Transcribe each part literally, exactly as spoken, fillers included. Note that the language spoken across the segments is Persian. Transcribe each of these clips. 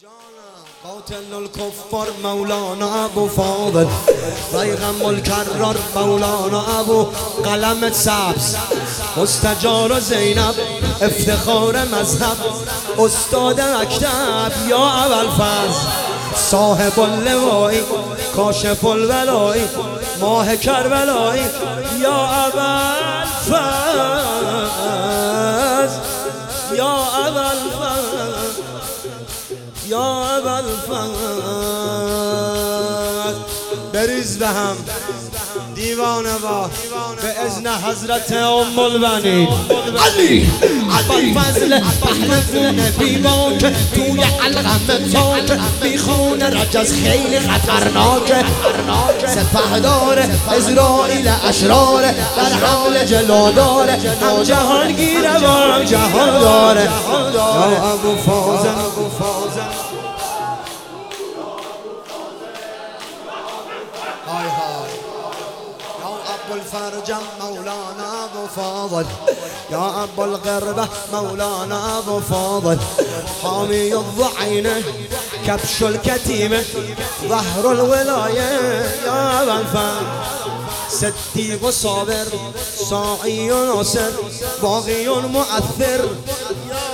قاتل الكفار مولانا ابو فاضل پیغمبر الکرار مولانا ابو قلم سبز مستجار زینب افتخار مذهب استاد مکتب یا ابوالفضل صاحب اللوایی کاشف الولایی ماه کربلایی یا ابوالفضل یا ابوالفضل یا ابوالفضل بریز به هم دیوانه با به اذن حضرت ام البنین علی ابوالفضل پهلوان بیباک توی علقم تاک میخونه رجز خیلی خطرناکه سپهدار اسرائیل اشرار در حمل جلو داره هم جهانگیره و هم جهان داره یا ابوالفضل های های یا ابوالفرج مولانا ابو فاضل یا ابوالقربه مولانا ابو فاضل حامی الضعینه کبش الکتیمه ظهر الولایه یا ابوالفضل صدیق و صابر ساعی و ناصر باقی و مؤثر یا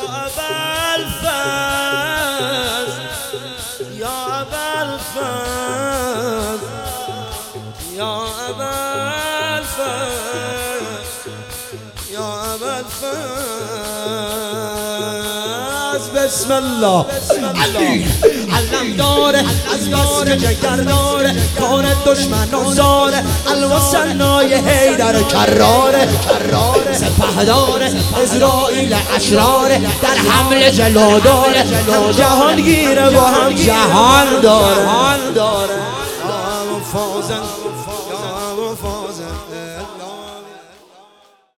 ابوالفضل یا ابوالفضل یا ابوالفضل یا ابوالفضل بسم الله علی علم داره از بس که جگر داره کار دشمنان زاره الوسنای حیدر کراره سپهدار اسرائیل اشراره در حمل جلو داره هم جهانگیره و هم جهان داره یا ابوالفضل یا ابوالفضل